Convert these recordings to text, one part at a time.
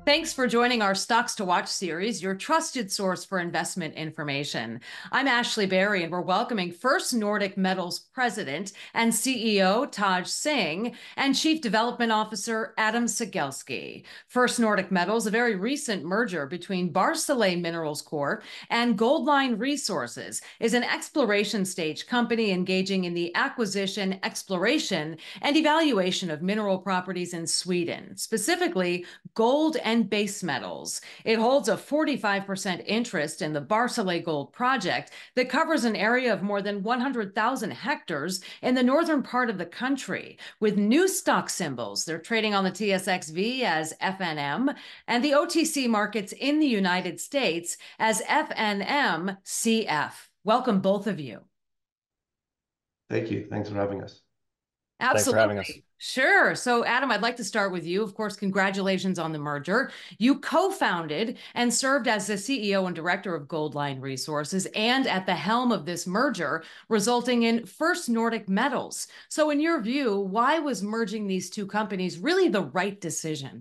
Thanks for joining our Stocks to Watch series, your trusted source for investment information. I'm Ashley Berry, and we're welcoming First Nordic Metals President and CEO Taj Singh and Chief Development Officer Adam Cegelski. First Nordic Metals, a very recent merger between Barcellay Minerals Corp and Goldline Resources, is an exploration stage company engaging in the acquisition, exploration, and evaluation of mineral properties in Sweden, specifically gold and base metals. It holds a 45% interest in the Barcellay Gold Project that covers an area of more than 100,000 hectares in the northern part of the country. With new stock symbols, they're trading on the TSXV as FNM and the OTC markets in the United States as FNMCF. Welcome, both of you. Thank you. Thanks for having us. Absolutely. Thanks for having us. Sure. So, Adam, I'd like to start with you. Of course, congratulations on the merger. You co-founded and served as the CEO and director of Goldline Resources and at the helm of this merger, resulting in First Nordic Metals. So, in your view, why was merging these two companies really the right decision?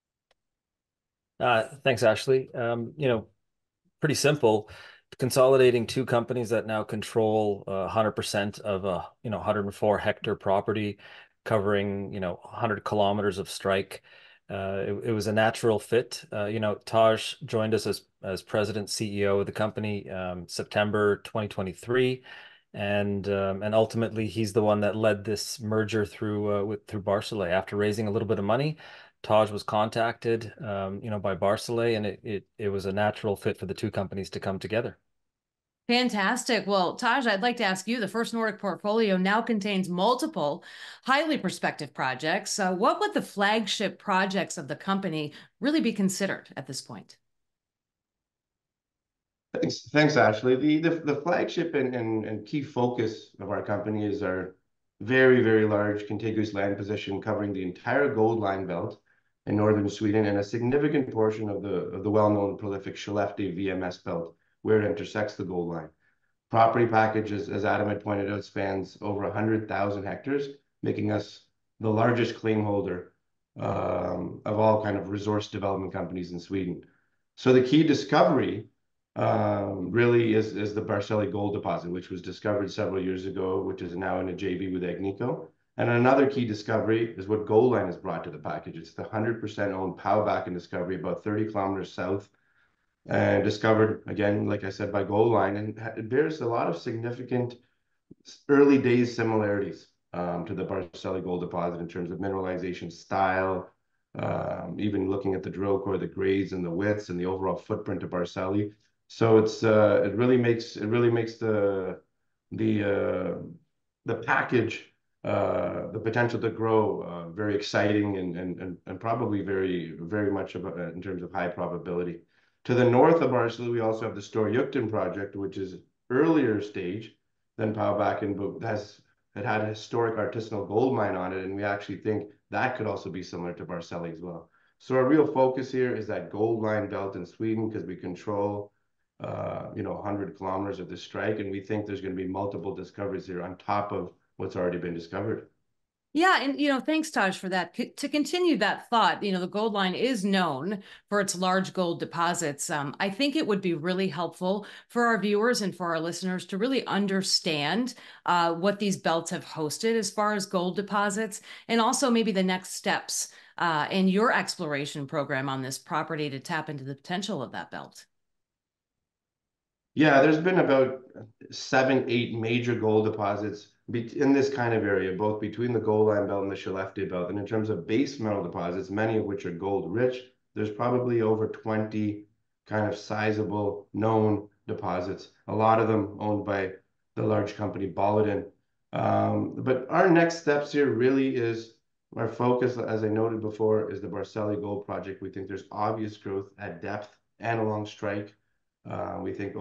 Thanks, Ashley. Pretty simple. Consolidating two companies that now control 100% of a 104 hectare property covering 100 kilometers of strike. It was a natural fit. Taj joined us as president CEO of the company September 2023, and ultimately he's the one that led this merger through Barcellay. After raising a little bit of money, Taj was contacted, by Barcellay, and it was a natural fit for the two companies to come together. Fantastic. Well, Taj, I'd like to ask you, the First Nordic portfolio now contains multiple highly prospective projects. What would the flagship projects of the company really be considered at this point? Thanks, Ashley. The flagship and key focus of our company is our very, very large contiguous land position covering the entire Goldline belt in northern Sweden and a significant portion of the well-known prolific Skellefteå VMS belt, where it intersects the Goldline. Property package, as Adam had pointed out, spans over 100,000 hectares, making us the largest claim holder of all kind of resource development companies in Sweden. So the key discovery really is the Barcellay gold deposit, which was discovered several years ago, which is now in a JV with Agnico. And another key discovery is what Goldline has brought to the package. It's the 100% owned Powbacken discovery, about 30 kilometers south, and discovered, again, like I said, by Goldline, and it bears a lot of significant early days similarities to the Barcellay gold deposit in terms of mineralization style, even looking at the drill core, the grades and the widths and the overall footprint of Barcellay. So it really makes the package, the potential to grow, very exciting and probably very, very much about, in terms of high probability. To the north of Barcellay, we also have the Storjuktan project, which is earlier stage than Powbacken, but it had a historic artisanal gold mine on it, and we actually think that could also be similar to Barcellay as well. So our real focus here is that Goldline belt in Sweden, because we control 100 kilometers of the strike, and we think there's going to be multiple discoveries here on top of what's already been discovered. Yeah, and thanks, Taj, for that. To continue that thought, the Goldline is known for its large gold deposits. I think it would be really helpful for our viewers and for our listeners to really understand what these belts have hosted as far as gold deposits, and also maybe the next steps in your exploration program on this property to tap into the potential of that belt. Yeah, there's been about 7, 8 major gold deposits in this kind of area, both between the Goldline belt and the Skellefteå belt. And in terms of base metal deposits, many of which are gold rich, there's probably over 20 kind of sizable known deposits, a lot of them owned by the large company Boliden. But our next steps here really is our focus, as I noted before, is the Barcellay Gold Project. We think there's obvious growth at depth and along strike. We think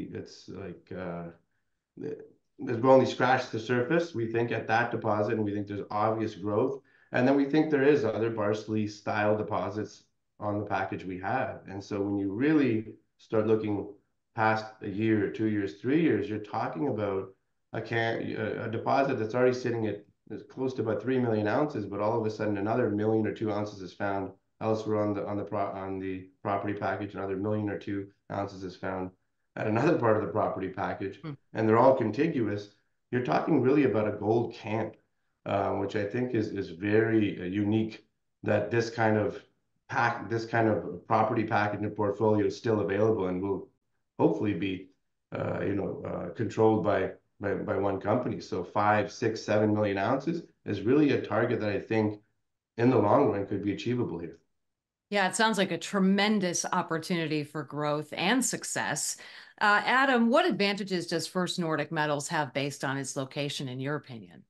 we've only scratched the surface, we think, at that deposit, and we think there's obvious growth. And then we think there is other Barcellay style deposits on the package we have. And so when you really start looking past a year, 2 years, 3 years, you're talking about a deposit that's already sitting at close to about 3 million ounces, but all of a sudden another 1 million or 2 ounces is found elsewhere on the property package. Another 1 or 2 million ounces is found at another part of the property package, and they're all contiguous. You're talking really about a gold camp, which I think is very unique. That this kind of property package and portfolio is still available and will hopefully be controlled by one company. So 5, 6, 7 million ounces is really a target that I think in the long run could be achievable here. Yeah, it sounds like a tremendous opportunity for growth and success. Adam, what advantages does First Nordic Metals have based on its location, in your opinion?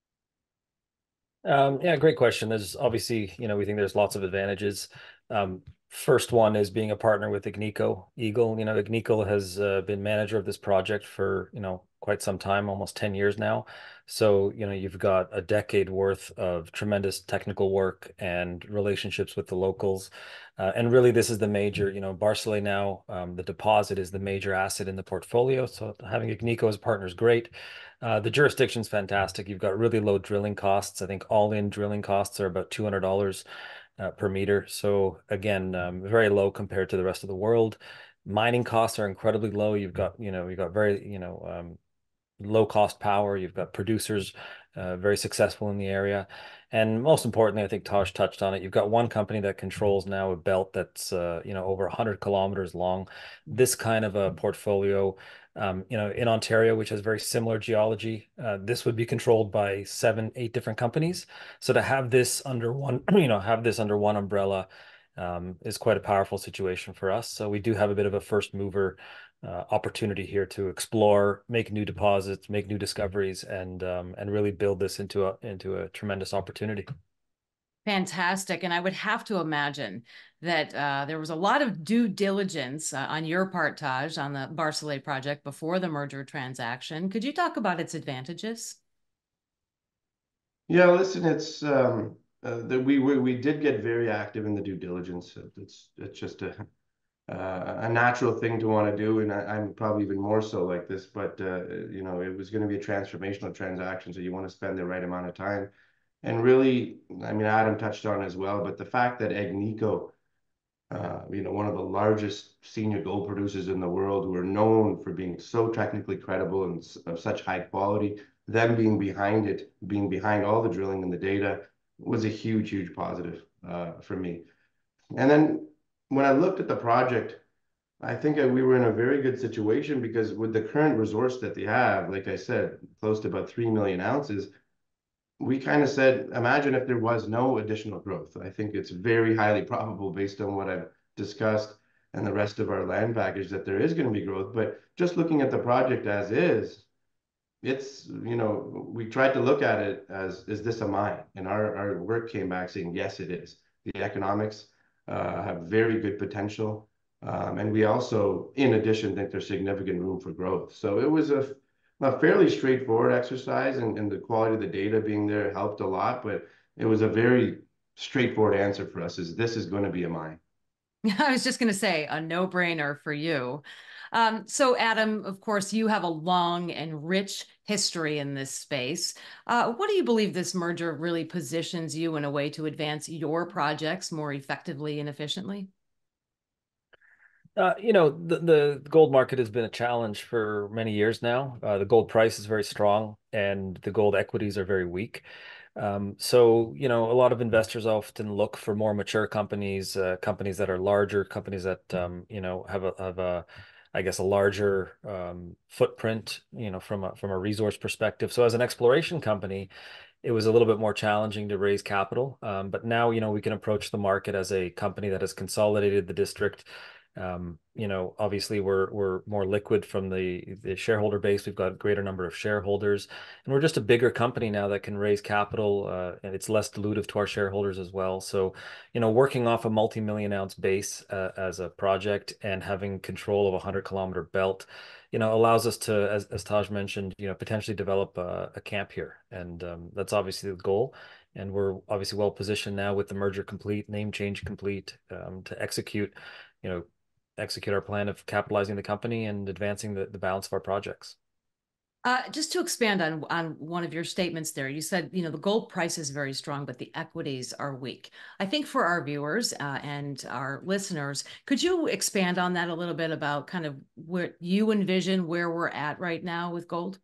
Yeah, great question. There's obviously, we think there's lots of advantages. First one is being a partner with Agnico Eagle. Agnico has been manager of this project for, quite some time, almost 10 years now. So, you've got a decade worth of tremendous technical work and relationships with the locals. And really, this is the major, Barsalé now, the deposit is the major asset in the portfolio. So having Agnico as a partner is great. The jurisdiction's fantastic. You've got really low drilling costs. I think all-in drilling costs are about $200 per meter. So again, very low compared to the rest of the world. Mining costs are incredibly low. You've got very, low cost power. You've got producers very successful in the area. And most importantly, I think Taj touched on it. You've got one company that controls now a belt that's over 100 kilometers long. This kind of a portfolio, in Ontario, which has very similar geology, this would be controlled by 7, 8 different companies. So to have this under one, have this under one umbrella is quite a powerful situation for us. So we do have a bit of a first mover opportunity here to explore, make new deposits, make new discoveries, and really build this into a tremendous opportunity. Fantastic. And I would have to imagine that there was a lot of due diligence on your part, Taj, on the Barsalé project before the merger transaction. Could you talk about its advantages? Yeah, listen, it's that we did get very active in the due diligence. It's just a natural thing to want to do, and I'm probably even more so like this. But it was going to be a transformational transaction, so you want to spend the right amount of time. And really, I mean, Adam touched on it as well, but the fact that Agnico, one of the largest senior gold producers in the world, who are known for being so technically credible and of such high quality, them being behind it, being behind all the drilling and the data, was a huge, huge positive for me. And then when I looked at the project, I think we were in a very good situation because with the current resource that they have, like I said, close to about 3 million ounces, we kind of said, imagine if there was no additional growth. I think it's very highly probable based on what I've discussed and the rest of our land package that there is going to be growth. But just looking at the project as is, we tried to look at it as, is this a mine? And our work came back saying, yes, it is. The economics have very good potential. And we also, in addition, think there's significant room for growth. So it was a fairly straightforward exercise, and the quality of the data being there helped a lot, but it was a very straightforward answer for us, is this is going to be a mine. I was just going to say a no-brainer for you. So Adam, of course, you have a long and rich history in this space. What do you believe this merger really positions you in a way to advance your projects more effectively and efficiently? The gold market has been a challenge for many years now. The gold price is very strong and the gold equities are very weak. So, a lot of investors often look for more mature companies, companies that are larger, companies that, have I guess, a larger footprint, from a resource perspective. So as an exploration company, it was a little bit more challenging to raise capital. But now, we can approach the market as a company that has consolidated the district. Obviously we're more liquid from the shareholder base. We've got a greater number of shareholders, and we're just a bigger company now that can raise capital, and it's less dilutive to our shareholders as well. So, working off a multi-million ounce base as a project and having control of a 100-kilometer belt, allows us to, as Taj mentioned, potentially develop a camp here. And that's obviously the goal. And we're obviously well positioned now with the merger complete, name change complete, to execute our plan of capitalizing the company and advancing the balance of our projects. Just to expand on one of your statements there, you said, you know, the gold price is very strong, but the equities are weak. I think for our viewers and our listeners, could you expand on that a little bit about kind of where you envision where we're at right now with gold?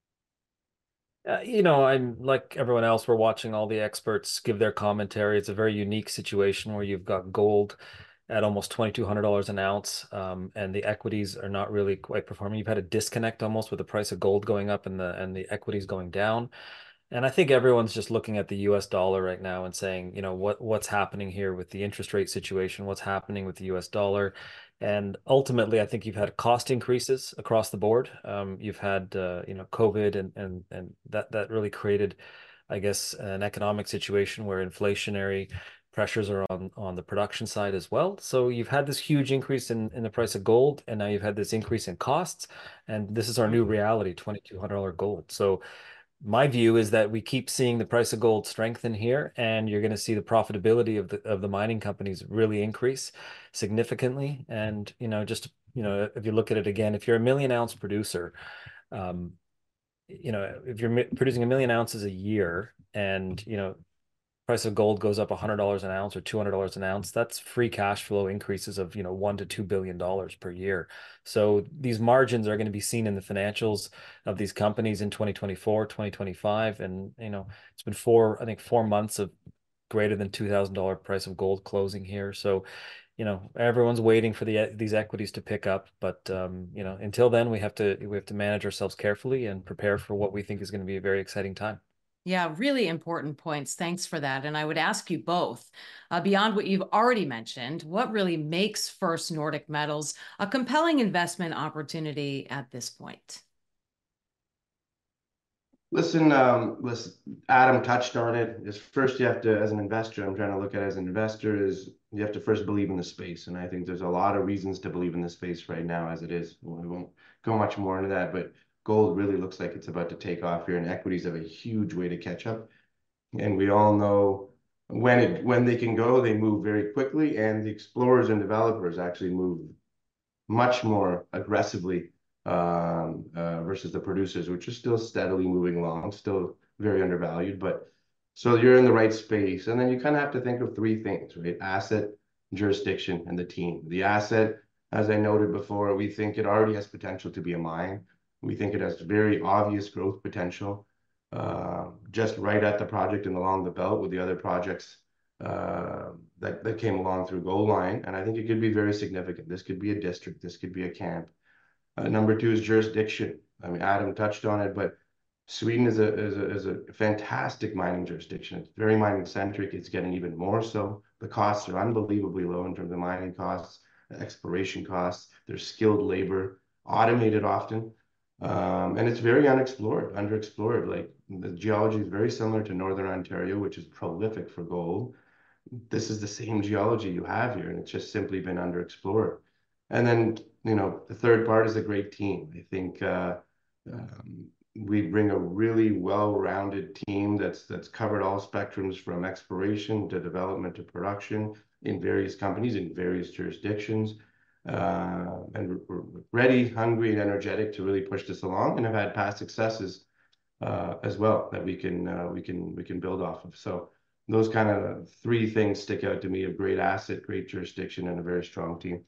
You know, I'm like everyone else, we're watching all the experts give their commentary. It's a very unique situation where you've got gold at almost $2,200 an ounce, and the equities are not really quite performing. You've had a disconnect almost with the price of gold going up and the equities going down. And I think everyone's just looking at the US dollar right now and saying, you know, what's happening here with the interest rate situation, what's happening with the US dollar. And ultimately, I think you've had cost increases across the board. You've had you know, COVID and that really created, I guess, an economic situation where inflationary pressures are on the production side as well. So you've had this huge increase in the price of gold, and now you've had this increase in costs, and this is our new reality, $2,200 gold. So my view is that we keep seeing the price of gold strengthen here, and you're going to see the profitability of the mining companies really increase significantly. And you know, just you know, if you look at it again, if you're a million ounce producer, um, you know, if you're producing a million ounces a year, and you know, price of gold goes up $100 an ounce or $200 an ounce, that's free cash flow increases of, you know, $1 to $2 billion per year. So these margins are going to be seen in the financials of these companies in 2024, 2025. And, you know, it's been I think 4 months of greater than $2,000 price of gold closing here. So, you know, everyone's waiting for these equities to pick up. But, you know, until then, we have to manage ourselves carefully and prepare for what we think is going to be a very exciting time. Yeah, really important points. Thanks for that. And I would ask you both, beyond what you've already mentioned, what really makes First Nordic Metals a compelling investment opportunity at this point? Listen, Adam touched on it. Is first you have to, as an investor, I'm trying to look at it as an investor, is you have to first believe in the space. And I think there's a lot of reasons to believe in the space right now as it is. We won't go much more into that, but gold really looks like it's about to take off here, and equities have a huge way to catch up. And we all know when they can go, they move very quickly, and the explorers and developers actually move much more aggressively versus the producers, which are still steadily moving along, still very undervalued. But so you're in the right space. And then you kind of have to think of three things, right? Asset, jurisdiction, and the team. The asset, as I noted before, we think it already has potential to be a mine. We think it has very obvious growth potential, just right at the project and along the belt with the other projects that came along through Gold Line. And I think it could be very significant. This could be a district. This could be a camp. Number two is jurisdiction. I mean, Adam touched on it, but Sweden is a fantastic mining jurisdiction. It's very mining centric. It's getting even more so. The costs are unbelievably low in terms of mining costs, exploration costs. There's skilled labor, automated often. And it's very unexplored, underexplored. Like the geology is very similar to Northern Ontario, which is prolific for gold. This is the same geology you have here, and it's just simply been underexplored. And then, you know, the third part is a great team. I think we bring a really well-rounded team that's covered all spectrums from exploration to development to production in various companies in various jurisdictions. And we're ready, hungry, and energetic to really push this along, and have had past successes as well that we can build off of. So those kind of three things stick out to me: a great asset, great jurisdiction, and a very strong team.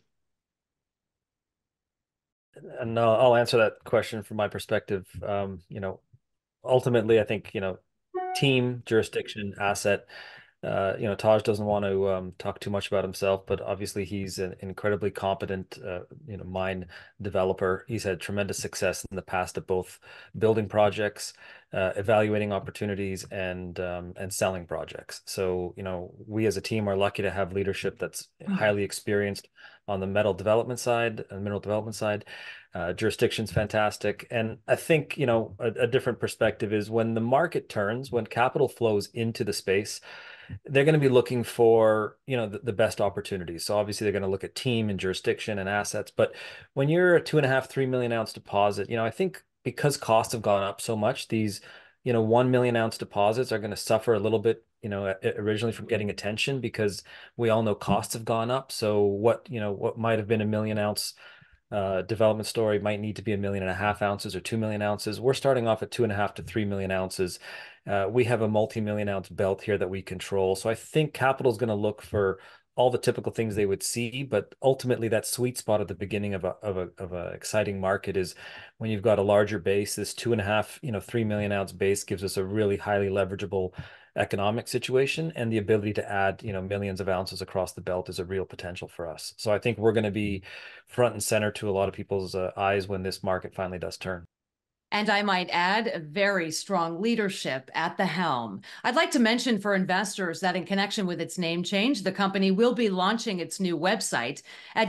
And I'll answer that question from my perspective. You know, ultimately, I think, you know, team, jurisdiction, asset. You know, Taj doesn't want to talk too much about himself, but obviously he's an incredibly competent, you know, mine developer. He's had tremendous success in the past at both building projects, evaluating opportunities, and selling projects. So, you know, we as a team are lucky to have leadership that's highly experienced on the metal development side and mineral development side. Jurisdiction's fantastic. And I think, you know, a different perspective is when the market turns, when capital flows into the space, they're going to be looking for, you know, the best opportunities. So obviously they're going to look at team and jurisdiction and assets. But when you're a 2.5, 3 million ounce deposit, you know, I think because costs have gone up so much, these, you know, 1 million ounce deposits are going to suffer a little bit, you know, originally from getting attention because we all know costs have gone up. So what, you know, what might have been a million ounce development story might need to be 1.5 million ounces or 2 million ounces. We're starting off at 2.5 to 3 million ounces. We have a multi-million ounce belt here that we control. So I think capital is going to look for all the typical things they would see, but ultimately that sweet spot at the beginning of a exciting market is when you've got a larger base. This 2.5, 3 million ounce base gives us a really highly leverageable economic situation, and the ability to add, millions of ounces across the belt is a real potential for us. So I think we're going to be front and center to a lot of people's eyes when this market finally does turn. And I might add, a very strong leadership at the helm. I'd like to mention for investors that in connection with its name change, the company will be launching its new website at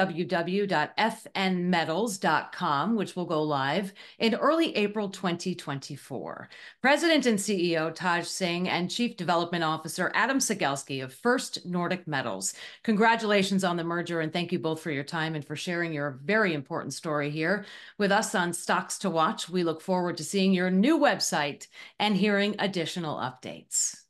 www.fnmetals.com, which will go live in early April 2024. President and CEO Taj Singh and Chief Development Officer Adam Cegelski of First Nordic Metals. Congratulations on the merger, and thank you both for your time and for sharing your very important story here with us on Stocks to Watch. We look forward to seeing your new website and hearing additional updates.